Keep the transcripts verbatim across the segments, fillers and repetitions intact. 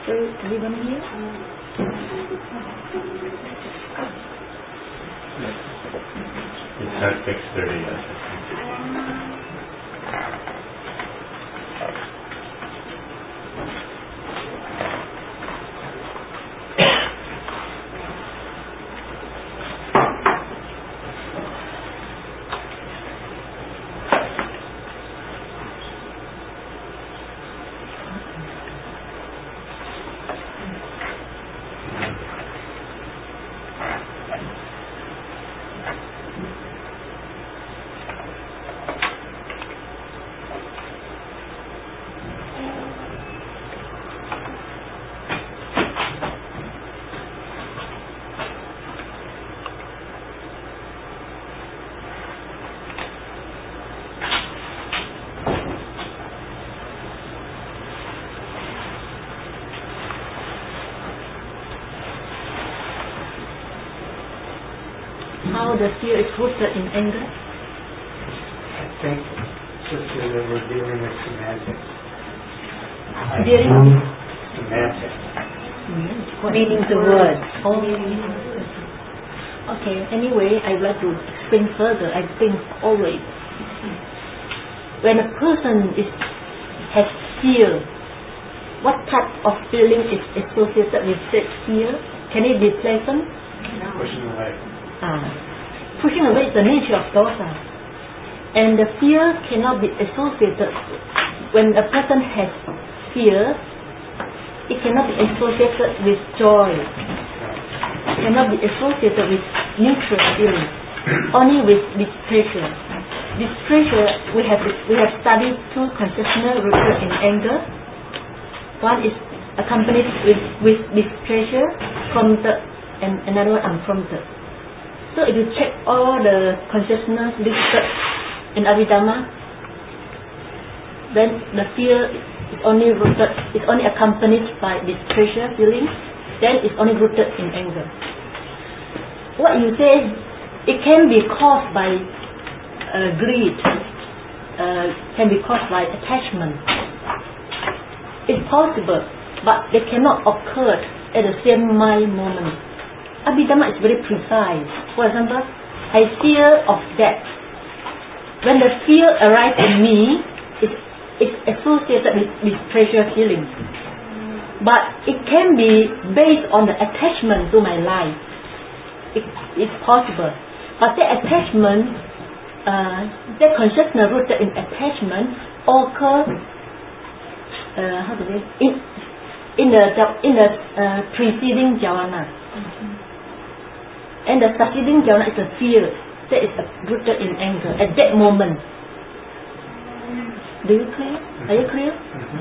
So, everyone here? It's at six thirty, yes. How the fear is rooted in anger? I think, Sister, that we're dealing with semantics. Dealing with semantics. Meaning the word. Oh. Okay, anyway, I'd like to explain further. I think always when a person is has fear, what type of feeling is associated with that fear? Can it be pleasant? Pushing away. Ah, pushing away is the nature of dosa. And the fear cannot be associated. When a person has fear, it cannot be associated with joy. It cannot be associated with neutral feeling. Only with displeasure. Displeasure, we have we have studied two consciousness rooted in anger. One is accompanied with, with displeasure, prompted, and another one unprompted. So if you check all the consciousness listed in Abhidhamma, then the fear is only rooted, is only accompanied by displeasure feeling, then it's only rooted in anger. What you say, it can be caused by uh, greed, uh, can be caused by attachment. It's possible, but they cannot occur at the same mind moment. Abhidhamma is very precise. For example, I fear of death. When the fear arises in me, it's, it's associated with, with pleasure feeling. But it can be based on the attachment to my life. It, it's possible. But that attachment, uh, that consciousness rooted in attachment occur, uh, how to say, in, in the, in the uh, preceding jhana. Mm-hmm. And the succeeding jhana is a fear that is rooted in anger at that moment. Do you clear? Are you clear? Mm-hmm.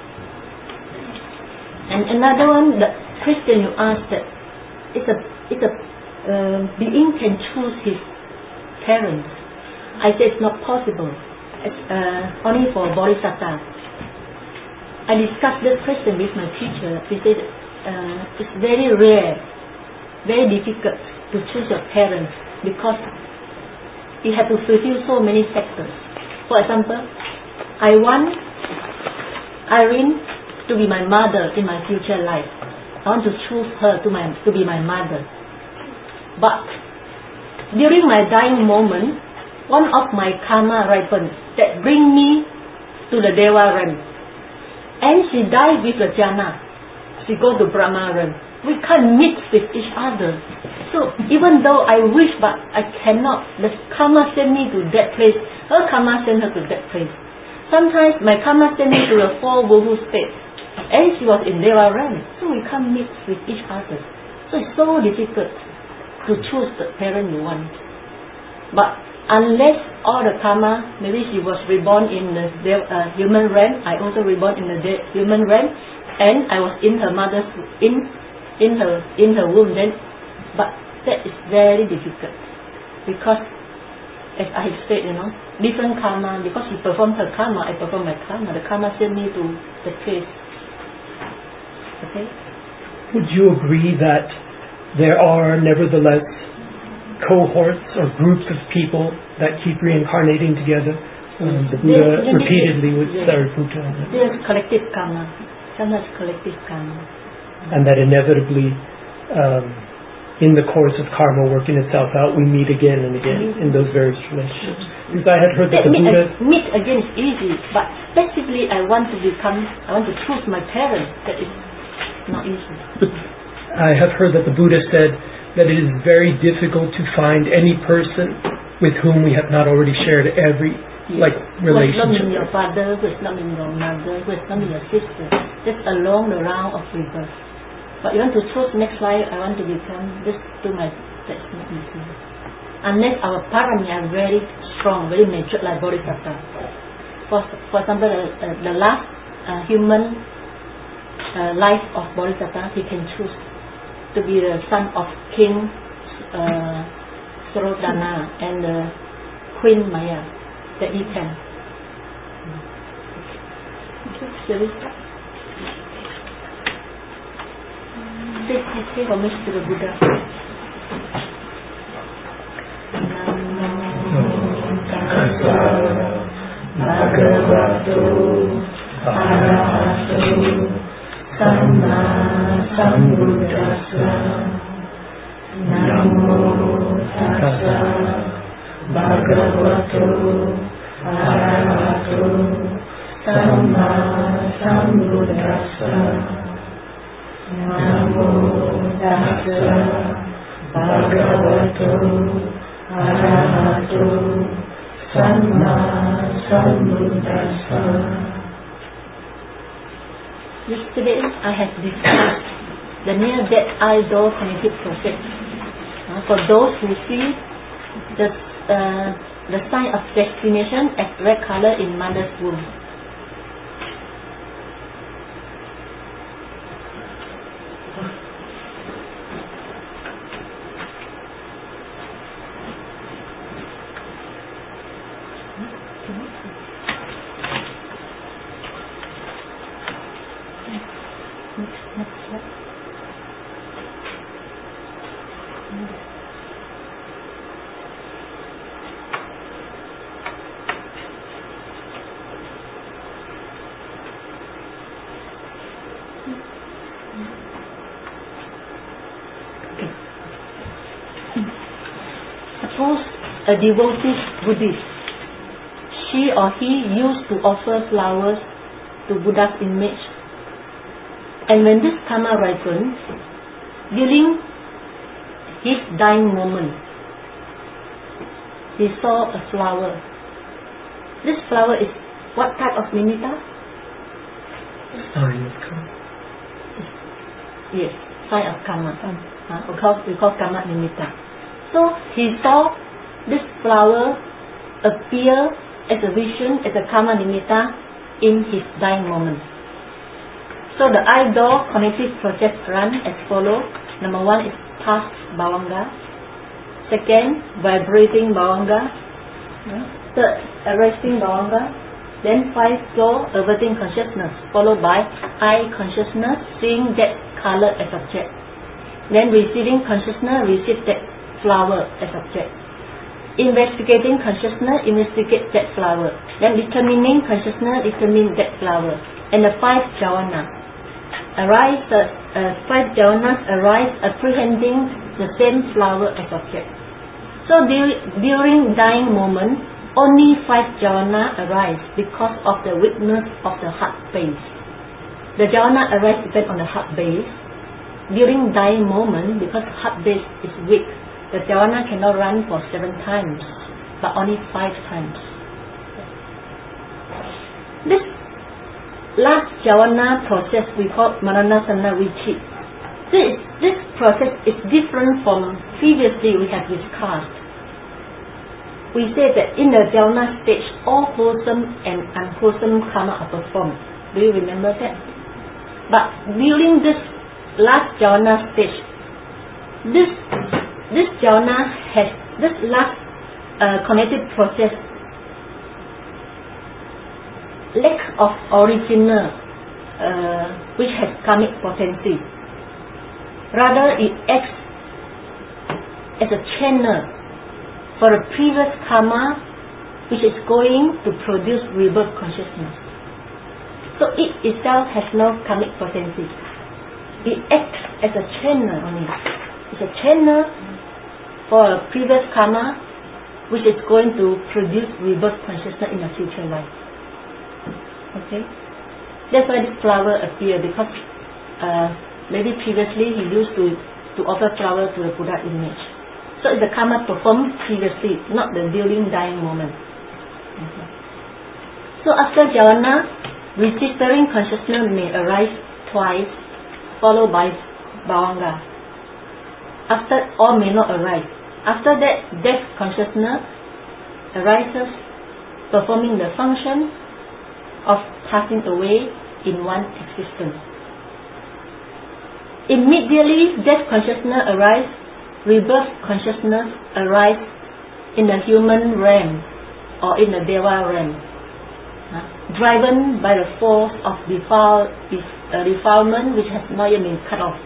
And another one, the question you asked, that it's a it's a uh, being can choose his parents. I said it's not possible. It's uh, only for bodhisattva. I discussed this question with my teacher. He said uh, it's very rare, very difficult to choose your parents because you have to fulfill so many factors. For example, I want Irene to be my mother in my future life. I want to choose her to my to be my mother. But during my dying moment, one of my karma ripened that bring me to the Deva realm. And she died with the jhana. She go to Brahma realm. We can't mix with each other. So even though I wish, but I cannot, the karma send me to that place. Her karma send her to that place. Sometimes my karma send me to the four Vuhu state, and she was in Deva realm. So we can't mix with each other. So it's so difficult to choose the parent you want. But unless all the karma, maybe she was reborn in the uh, human realm, I also reborn in the de- human realm, and I was in her mother's in in her in her womb then. But that is very difficult because, as I have said, you know, different karma. Because she performed her karma, I perform my karma. The karma sent me to the place. Okay. Would you agree that there are nevertheless cohorts or groups of people that keep reincarnating together? Um, the Buddha There's, repeatedly with yes. Sariputta. There's collective karma. Karma is collective karma. And that inevitably, um, in the course of karma working itself out, we meet again and again in those various relationships. Because I had heard that the meet, Buddha... meet again is easy, but specifically I want to become, I want to choose my parents. That is not easy. I have heard that the Buddha said that it is very difficult to find any person with whom we have not already shared every like relationship. Who is not in your father, who is not in your mother, who is not in your sister. Just along the round of rebirth. But you want to choose next life, I want to become, just do my, that's not easy. Unless our parami are very strong, very mature like Bodhisattva. For, for example, uh, uh, the last uh, human uh, life of Bodhisattva, he can choose to be the son of King uh, Surodana and uh, Queen Maya, that he can. Okay, Please say homage to the Buddha. Namo tassa bhagavato arahato samma sambuddhassa. Namo tassa bhagavato arahato samma sambuddhassa. Namo tassa bhagavato arahato samma sambuddhassa. Yesterday I have discussed the near-death eye-door cognitive process. Uh, for those who see the uh, the sign of destination as red color in mother's womb. Suppose a devotee Buddhist, she or he used to offer flowers to Buddha's image, and when this karma ripens, during his dying moment, he saw a flower. This flower is what type of nimitta? Sign of karma. Yes, sign of karma. Uh, we, call, we call karma nimitta. So he saw this flower appear as a vision, as a karma nimitta in his dying moment. So the eye-door cognitive process run as follows. Number one is past bhavanga. Second, vibrating bhavanga. Third, arresting bhavanga. Then five, flow, averting consciousness, followed by eye consciousness, seeing that color as object. Then receiving consciousness, receive that flower as object. Investigating consciousness, investigate that flower. Then determining consciousness, determine that flower. And the five jhana arise, uh, uh, five jhanas arise apprehending the same flower as object. So dur- during dying moment, only five jhana arise because of the weakness of the heart base. The jhana arise depend on the heart base. During dying moment, because heart base is weak, the jhana cannot run for seven times, but only five times. This last jhana process we call Maranasana Vichit. This, this process is different from previously we have discussed. We say that in the jhana stage, all wholesome and unwholesome karma are performed. Do you remember that? But during this last jhana stage, this this jhana has this last uh, cognitive process lack of original uh, which has karmic potency. Rather, it acts as a channel for a previous karma which is going to produce rebirth consciousness. So it itself has no karmic potency. It acts as a channel only. It's a channel for a previous karma which is going to produce rebirth consciousness in a future life. Okay? That's why this flower appears, because uh, maybe previously he used to, to offer flower to the Buddha image. So it's the karma performed previously, not the during dying moment. Okay. So after jhana, registering consciousness may arise twice, followed by bhavanga. After, or may not arise. After that, death consciousness arises, performing the function of passing away in one existence. Immediately, death consciousness arises, rebirth consciousness arises in the human realm or in the Deva realm, uh, driven by the force of defile, uh, defilement which has not yet been cut off.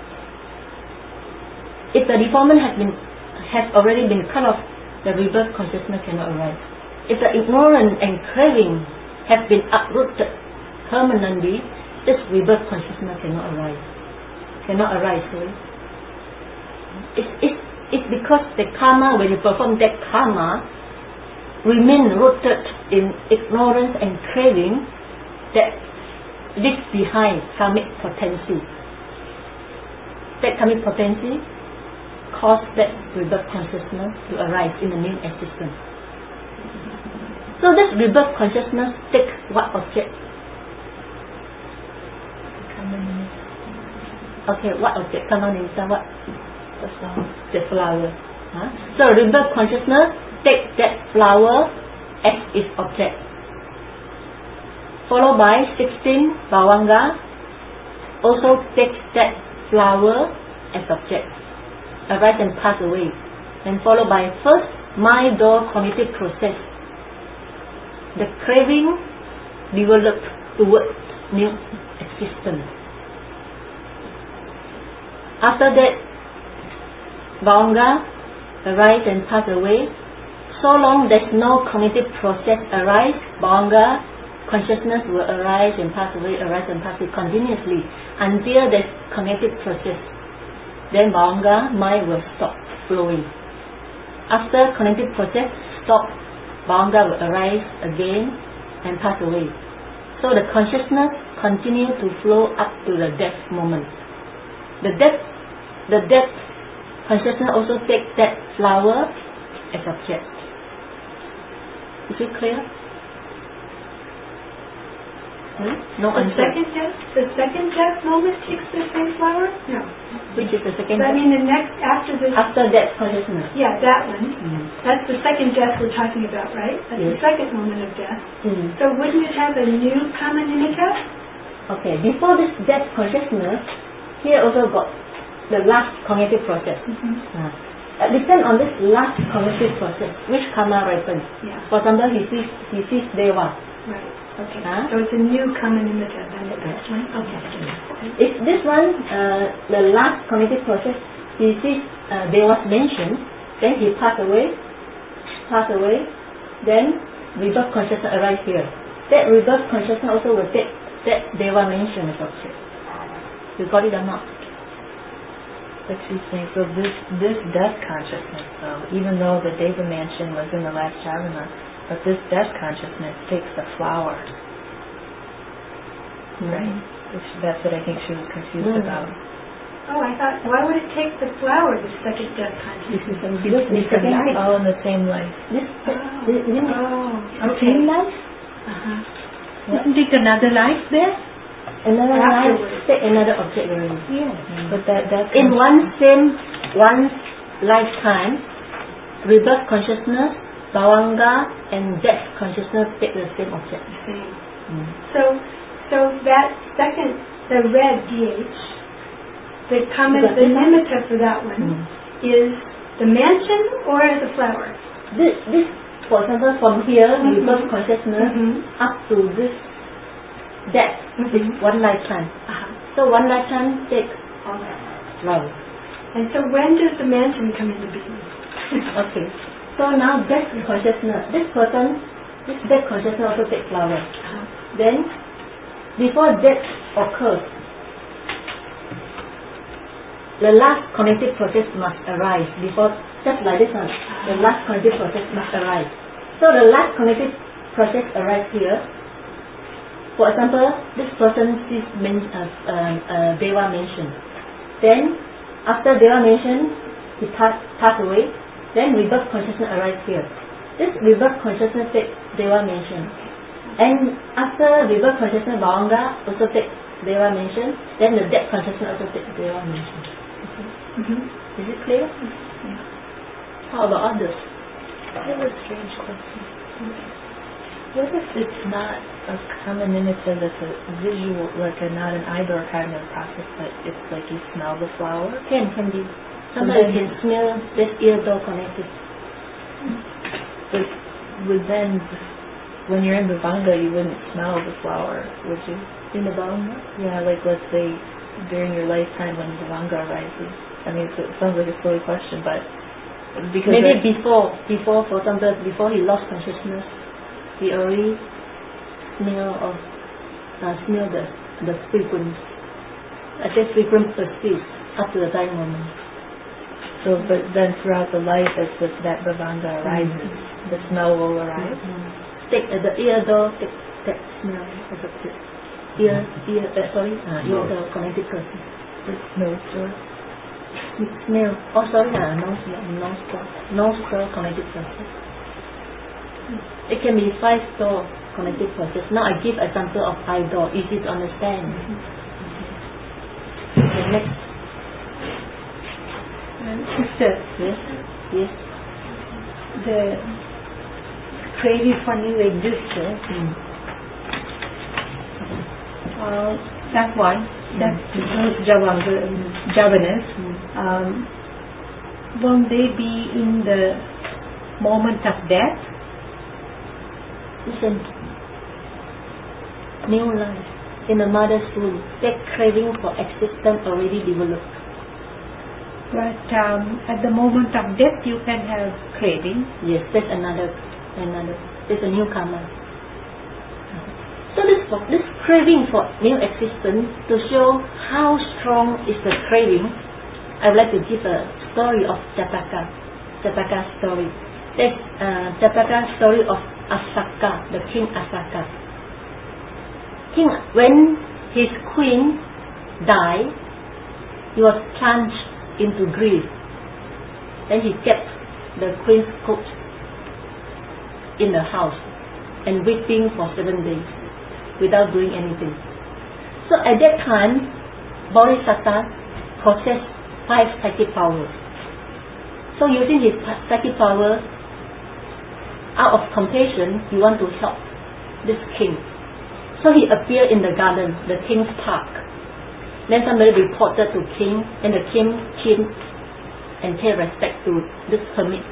If the defilement has been has already been cut off, the rebirth consciousness cannot arise. If the ignorance and craving have been uprooted permanently, this rebirth consciousness cannot arise. Cannot arise, sorry. It's, it's, it's because the karma, when you perform that karma, remain rooted in ignorance and craving that leaves behind karmic potency. That karmic potency cause that rebirth consciousness to arise in the new existence. So this rebirth consciousness takes what object? Okay, what object? Karma nimitta, what? The flower. The flower. Huh? So rebirth consciousness takes that flower as its object. Followed by sixteen bhavanga also takes that flower as object. Arise and pass away, and followed by first mind door cognitive process. The craving developed towards new existence. After that, bhavanga arise and pass away. So long there's no cognitive process arise, bhavanga consciousness will arise and pass away, arise and pass away continuously until there's cognitive process. Then bhavanga, mind will stop flowing. After cognitive process stop, bhavanga will arise again and pass away. So the consciousness continue to flow up to the death moment. The death, the death consciousness also take that flower as object. Is it clear? Hmm? No The answer. second death, the second death moment takes the same flower? No. Which is the second So I death? mean the next, after this, After death consciousness. yeah, that one, Mm. that's the second death we're talking about, right? That's Yes. the second moment of death. Mm. So wouldn't it have a new karma nimitta? Okay, before this death consciousness, here also got the last cognitive process. Mm-hmm. Uh, uh, depend on this last cognitive process, which karma ripens. Yeah, For example, he sees he sees Deva. right. Okay. Huh? So it's a new karma nimitta then the next one? Okay. If this one, uh, the last cognitive process, he sees uh, Deva's mention, then he pass away, pass away, then rebirth consciousness arrives here. That rebirth consciousness also will take that Deva mention as object. You got it or not? But she's saying, so this this death consciousness, though, even though the Deva mansion was in the last jhana, but this death consciousness takes the flower, Mm-hmm. right? Which, that's what I think she was confused Mm. about. Oh, I thought, why would it take the flower, the second death This consciousness? is a because this second life. All in the same life. This, Oh, this, this oh, okay. okay. life, Uh-huh. isn't it another life there? Another life, Afterwards. take another object already. Yeah. But that that In one same, one lifetime, rebirth consciousness, bhavanga, and death consciousness take the same object. Same. Mm. So, so that second, the red D H, the comment, Is that the enough? nimitta for that one Mm. is the mansion or the flower? This, this, for example, from here, Mhm. rebirth consciousness Mhm. up to this death Mhm. is one lifetime. Uh-huh. So one lifetime takes Okay. love. And so when does the mansion come into being? Okay. So now death consciousness. This person, this death consciousness also takes flower. Uh-huh. Then before death occurs, the last cognitive process must arise before, just like this one, the last cognitive process must arise. So the last cognitive process arrives here. For example, this person sees men, uh, uh, uh, Deva mentioned. Then, after Deva mentioned, he passed pass away. Then rebirth consciousness arrives here. This rebirth consciousness takes Deva mentioned. And after rebirth consciousness, Bhavanga also takes Deva mentioned. Then the death consciousness also takes Deva mentioned. Mm-hmm. Is it clear? Yeah. How about others? I have a strange question. What if it's not a common imitative, it's a visual, like a not an eye-door kind of process, but it's like you smell the flower? Can, can be. Sometimes you can smell this ear-door connected. But would then, when you're in the Vanga, you wouldn't smell the flower, would you? In the Vanga? Yeah, like let's say during your lifetime when the Vanga arises. I mean, it sounds like a silly question, but because maybe before, before, for example, before he lost consciousness, he already smell of, uh, smell the the frequency. I say frequency persists up to the dying moment. So, but then throughout the life, as the, that Bhavanga arises, mm-hmm. the smell will arise. Mm-hmm. Take uh, the ear door, take that smell of the ear, ear, uh, sorry, uh, ear door connected person. Nose door. Smell. Oh, sorry, uh, nose, nose door, nose door connected person. It can be five door connected process. Now I give example of eye door, easy to understand. Mm-hmm. Okay, next. And sister, yes, yes. The craving for new existence, Mm. uh, that one, Mm. that's those Javanga, Javanas, Mm. um, won't they be in the moment of death? Listen, new life in the mother's womb, that craving for existence already developed. But um, at the moment of death, you can have craving. Yes, that's another, another. There's a new karma. So this this craving for new existence, to show how strong is the craving, I would like to give a story of Japaka, Japaka story. That's uh, Japaka story of Asaka, the king Asaka. King, when his queen died, he was plunged into grief. Then he kept the queen's coat in the house and weeping for seven days without doing anything. So at that time, Bodhisattva possessed five psychic powers. So using his psychic power, out of compassion, he wanted to help this king. So he appeared in the garden, the king's park. Then somebody reported to king, and the king came and paid respect to this hermit.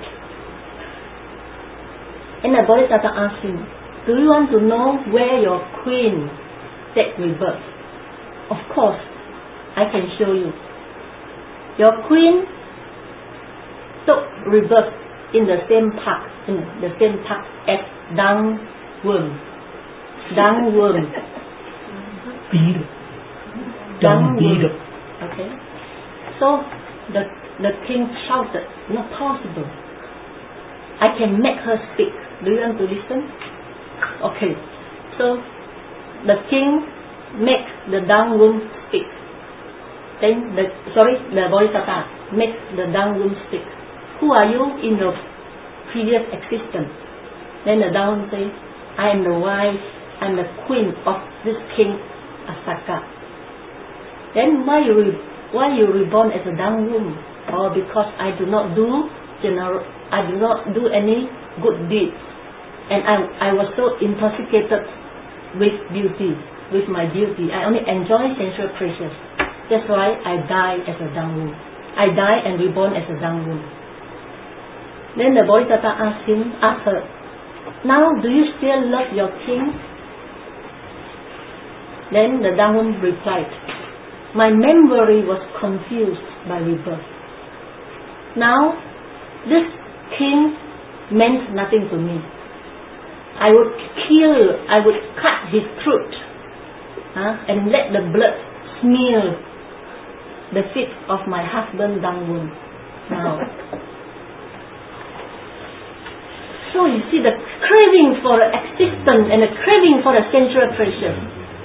And the Bodhisattva asked him, do you want to know where your queen take rebirth? Of course, I can show you. Your queen took rebirth in the same park, in the same park as dung worm. Dung worm. Beetle. Dung beetle. Okay. So the the king shouted, not possible. I can make her speak. Do you want to listen? Okay. So the king make the dung worm speak. Then the sorry, the Bodhisattva make the dung worm speak. Who are you in your previous existence? Then the dung worm say, I am the wife, I am the queen of this king Asaka. Then why you re- why you reborn as a dung worm? Or because I do not do general, I do not do any good deeds, and I I was so intoxicated with beauty, with my beauty. I only enjoy sensual pleasures. That's why I die as a dung worm. I die and reborn as a dung worm. Then the Bodhisattva asked him, asked her, now do you still love your king? Then the dung worm replied, my memory was confused by rebirth. Now, this king meant nothing to me. I would kill, I would cut his throat huh, and let the blood smear the feet of my husband Dang Woon. Now, so you see the craving for existence and the craving for the sensual pleasure.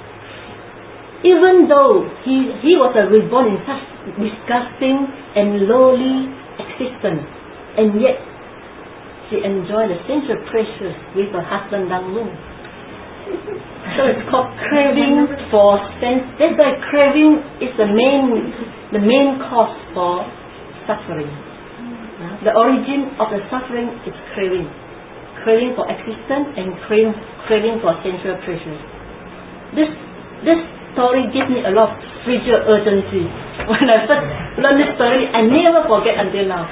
Even though he he was a reborn in such disgusting and lowly existence, and yet she enjoyed the sensual pleasures with her husband Dang Woon. So it's called craving for sense. That's why craving is the main the main cause for suffering. The origin of the suffering is craving. Craving for existence and craving, craving for sensual pleasures. This this story gives me a lot of spiritual urgency. When I first learned this story, I never forget until now.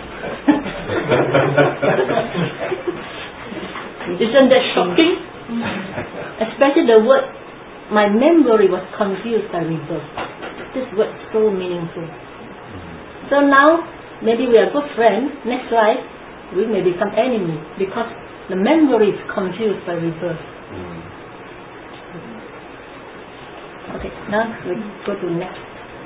Isn't that shocking? Especially the word, my memory was confused by rebirth. This word is so meaningful. So now, maybe we are good friends. Next life, we may become enemies because the memory is confused by rebirth. Okay, now we go to next.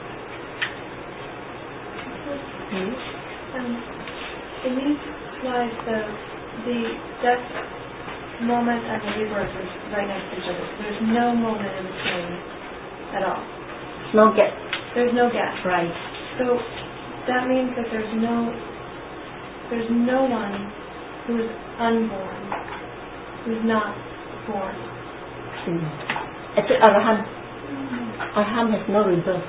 Hmm? Um, in these lives, the, the death moment and the rebirth is right next to each other. There's no moment in between at all. No gap. There's no gap. Right. So that means that there's no there's no one who is unborn, who's not born. Mm. Except Arahant. Arahant has no rebirth.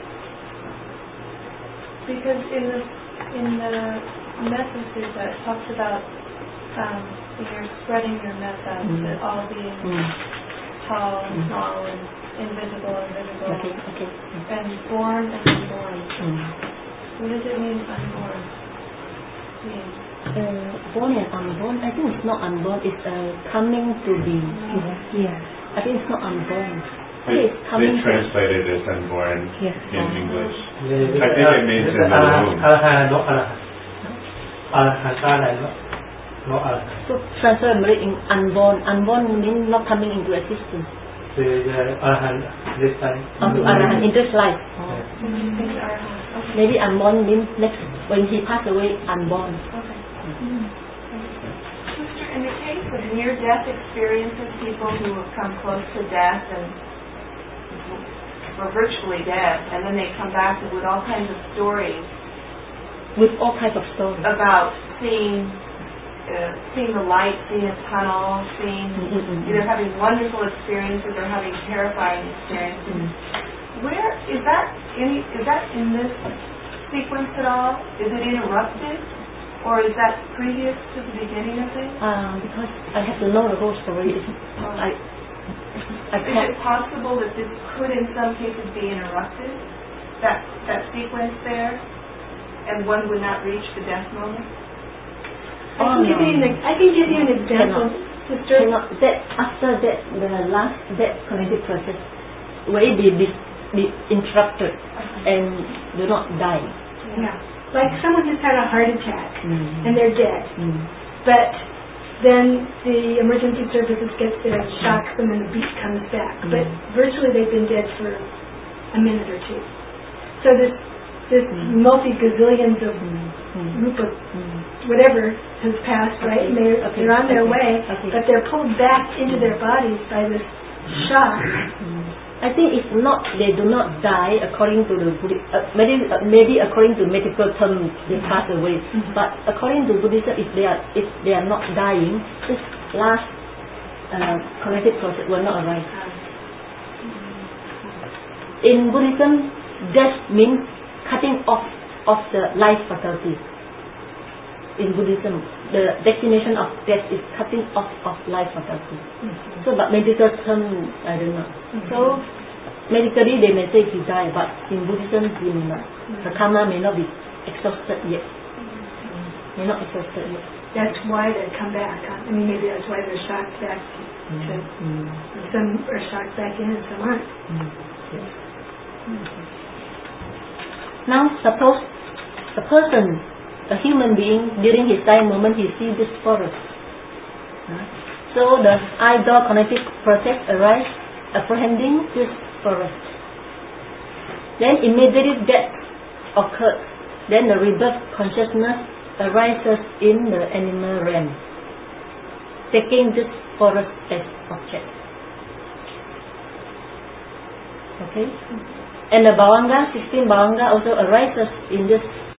Because in the in the message that talks about um, you're spreading your message Mm. that all being Mm. tall and Mm. small and invisible and visible Okay, okay. Mm. and born and unborn. Mm. What does it mean unborn? Mean? Uh, born and unborn, I think it's not unborn, it's uh, coming to be. Yeah. I think it's not unborn. They, It's they coming to translate it as unborn Yes. in English. Yeah, I think it means in the womb. Arahan, no arahan. Arahan, arahan, no, no arahan. So translate in unborn. Unborn means not coming into existence. The, the arahan this time. Or to Arahant in this life. Oh. Yeah. Things are okay. Maybe unborn means next when he passed away, unborn. Okay. Sister, in the case of near-death experiences, people who have come close to death and were virtually dead, and then they come back with all kinds of stories With all kinds of stories. about seeing uh, seeing the light, seeing a tunnel, seeing Mm-hmm. either having wonderful experiences or having terrifying experiences. Mm. Where is that? Any is that in this sequence at all? Is it interrupted, or is that previous to the beginning of things? Uh, because I have to know the whole story. It's, I, I Is can't. it possible that this could, in some cases, be interrupted? That that sequence there, and one would not reach the death moment? I can give you an I can give you an example, sister. Cannot, that, after that, the last, that cognitive process will be, be, be interrupted and do not die. Yeah. Like someone just had a heart attack Mm. and they're dead. Mm. But then the emergency services get there and shocks them and the beat comes back. Mm. But virtually they've been dead for a minute or two. So this this Mm. multi-gazillions of Mm. group of Mm. whatever has passed, Okay. right? And they're, Okay. they're on their Okay. way, Okay. but they're pulled back into their bodies by this shock. Mm. I think it's not, they do not die according to the Buddhist, uh, maybe, uh, maybe according to medical terms they pass away, Mm-hmm. but according to Buddhism, if they are, if they are not dying, this last uh, cognitive process will not arise. In Buddhism, death means cutting off of the life faculty. In Buddhism, the definition of death is cutting off of life faculty. Mm-hmm. So, but medical term, I don't know. So, medically they may say he died, but in Buddhism he may not. The karma may not be exhausted yet. May not exhausted yet. That's why they come back. Huh? I mean, maybe that's why they're shocked back. To, Mm. some are shocked back in and some aren't. Mm. Yes. Now, suppose a person, a human being, during his dying moment, he sees this forest. Huh? So the eye-door cognitive process arises, apprehending this forest. then immediately death occurs. Then the rebirth consciousness arises in the animal realm, taking this forest as object. Okay? And the Bhavanga, sixteen Bhavanga also arises in this